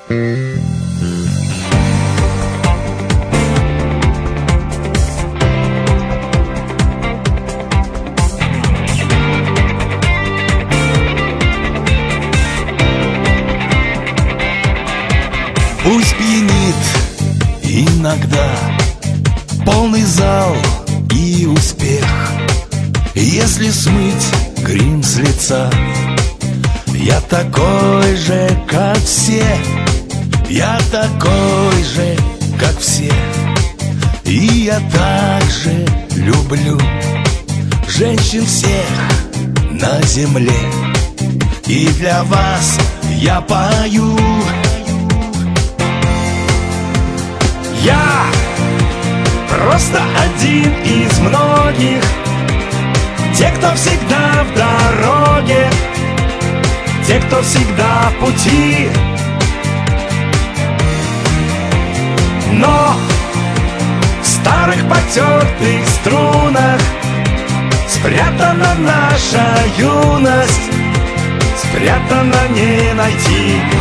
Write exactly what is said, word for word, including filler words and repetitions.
Пусть пьянит иногда полный зал и успех. Если смыть грим с лица, я такой же, как все. Я такой же, как все. И я также люблю женщин всех на земле. И для вас я пою. Я просто один из многих, те, кто всегда в дороге, те, кто всегда в пути. Но в старых потертых струнах спрятана наша юность, спрятана не найти.